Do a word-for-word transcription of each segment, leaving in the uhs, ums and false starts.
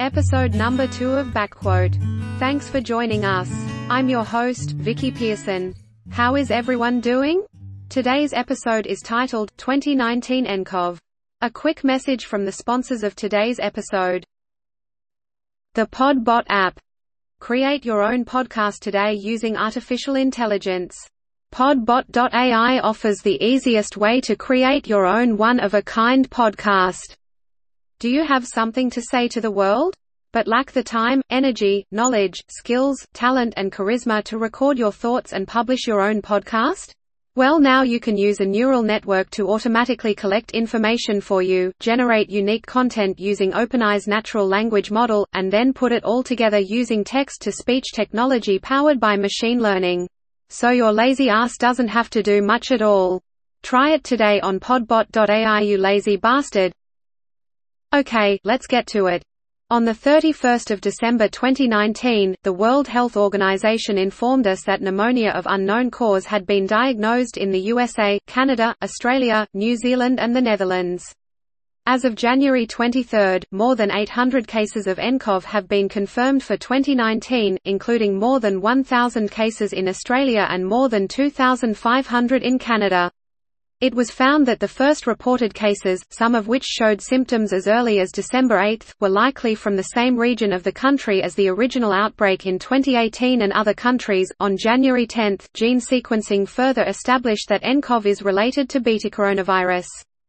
episode number two of Backquote. Thanks for joining us. I'm your host, Vicky Pearson. How is everyone doing? Today's episode is titled, twenty nineteen N C O V. A quick message from the sponsors of today's episode. The Podbot app. Create your own podcast today using artificial intelligence. Podbot dot A I offers the easiest way to create your own one-of-a-kind podcast. Do you have something to say to the world, but lack the time, energy, knowledge, skills, talent and charisma to record your thoughts and publish your own podcast? Well, now you can use a neural network to automatically collect information for you, generate unique content using OpenAI's natural language model, and then put it all together using text-to-speech technology powered by machine learning. So your lazy ass doesn't have to do much at all. Try it today on Podbot dot A I, you lazy bastard. Okay, let's get to it. On the thirty-first of December twenty nineteen, the World Health Organization informed us that pneumonia of unknown cause had been diagnosed in the U S A, Canada, Australia, New Zealand and the Netherlands. As of January twenty-third, more than eight hundred cases of N C O V have been confirmed for twenty nineteen, including more than one thousand cases in Australia and more than two thousand five hundred in Canada. It was found that the first reported cases, some of which showed symptoms as early as December eighth, were likely from the same region of the country as the original outbreak in twenty eighteen and other countries. On January tenth, gene sequencing further established that N C O V is related to betacoronavirus.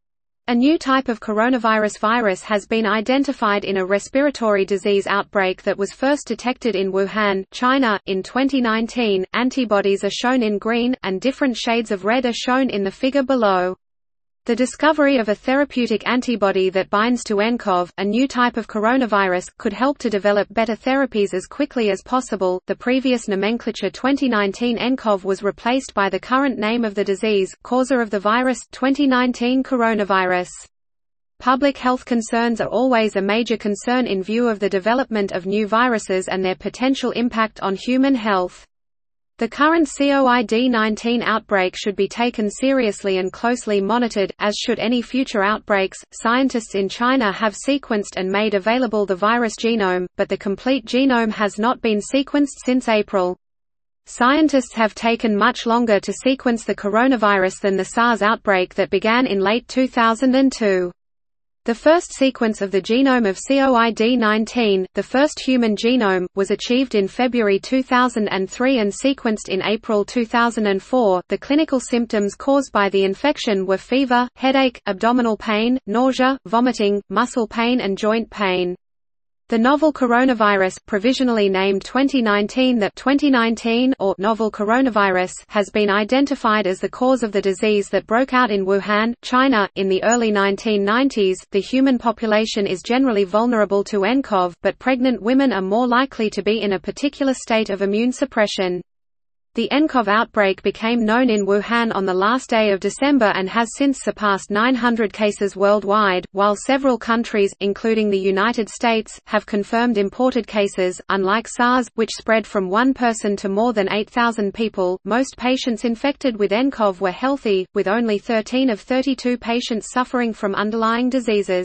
A new type of coronavirus virus has been identified in a respiratory disease outbreak that was first detected in Wuhan, China, in twenty nineteen. Antibodies are shown in green, and different shades of red are shown in the figure below. The discovery of a therapeutic antibody that binds to N C O V, a new type of coronavirus, could help to develop better therapies as quickly as possible. The previous nomenclature twenty nineteen N C O V was replaced by the current name of the disease, causer of the virus, twenty nineteen coronavirus. Public health concerns are always a major concern in view of the development of new viruses and their potential impact on human health. The current COVID nineteen outbreak should be taken seriously and closely monitored, as should any future outbreaks. Scientists in China have sequenced and made available the virus genome, but the complete genome has not been sequenced since April. Scientists have taken much longer to sequence the coronavirus than the SARS outbreak that began in late two thousand two. The first sequence of the genome of COVID nineteen, the first human genome, was achieved in February two thousand three and sequenced in April two thousand four. The clinical symptoms caused by the infection were fever, headache, abdominal pain, nausea, vomiting, muscle pain and joint pain. The novel coronavirus, provisionally named twenty nineteen the twenty nineteen or novel coronavirus, has been identified as the cause of the disease that broke out in Wuhan, China, in the early nineteen nineties. The human population is generally vulnerable to N C O V, but pregnant women are more likely to be in a particular state of immune suppression. The N C O V outbreak became known in Wuhan on the last day of December and has since surpassed nine hundred cases worldwide, while several countries, including the United States, have confirmed imported cases. Unlike SARS, which spread from one person to more than eight thousand people, most patients infected with N C O V were healthy, with only thirteen of thirty-two patients suffering from underlying diseases.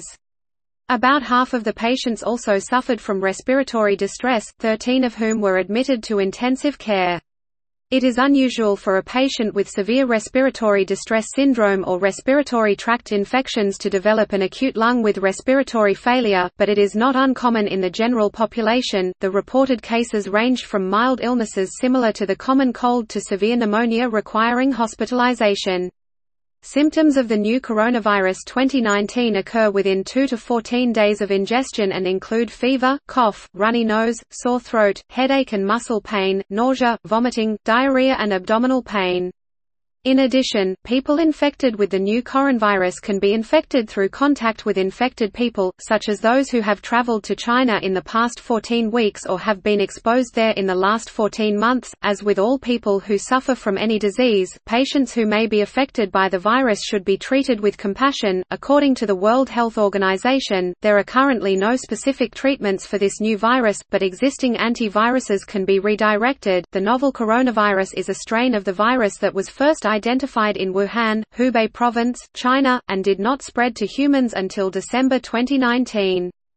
About half of the patients also suffered from respiratory distress, thirteen of whom were admitted to intensive care. It is unusual for a patient with severe respiratory distress syndrome or respiratory tract infections to develop an acute lung with respiratory failure, but it is not uncommon in the general population. The reported cases ranged from mild illnesses similar to the common cold to severe pneumonia requiring hospitalization. Symptoms of the new coronavirus twenty nineteen occur within two to fourteen days of ingestion and include fever, cough, runny nose, sore throat, headache and muscle pain, nausea, vomiting, diarrhea and abdominal pain. In addition, people infected with the new coronavirus can be infected through contact with infected people, such as those who have traveled to China in the past fourteen weeks or have been exposed there in the last fourteen months. As with all people who suffer from any disease, patients who may be affected by the virus should be treated with compassion. According to the World Health Organization, there are currently no specific treatments for this new virus, but existing antiviruses can be redirected. The novel coronavirus is a strain of the virus that was first identified in Wuhan, Hubei Province, China, and did not spread to humans until December twenty nineteen.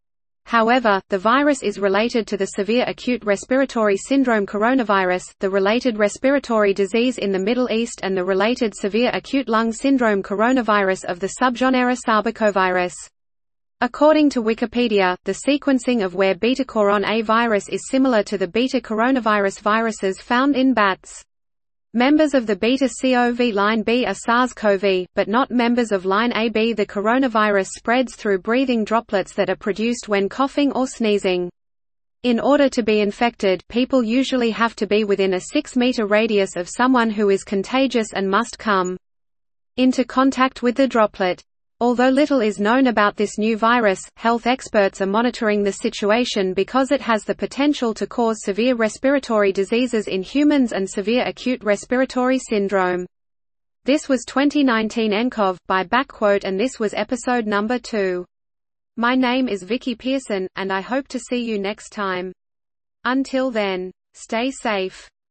However, the virus is related to the severe acute respiratory syndrome coronavirus, the related respiratory disease in the Middle East and the related severe acute lung syndrome coronavirus of the subgenera Sarbecovirus. According to Wikipedia, the sequencing of where beta-coron A virus is similar to the beta-coronavirus viruses found in bats. Members of the beta-C O V line B are SARS-C o V, but not members of line A B. The coronavirus spreads through breathing droplets that are produced when coughing or sneezing. In order to be infected, people usually have to be within a six meter radius of someone who is contagious and must come into contact with the droplet. Although little is known about this new virus, health experts are monitoring the situation because it has the potential to cause severe respiratory diseases in humans and severe acute respiratory syndrome. This was twenty nineteen nCoV, by Backquote, and this was episode number two. My name is Vicky Pearson, and I hope to see you next time. Until then, stay safe.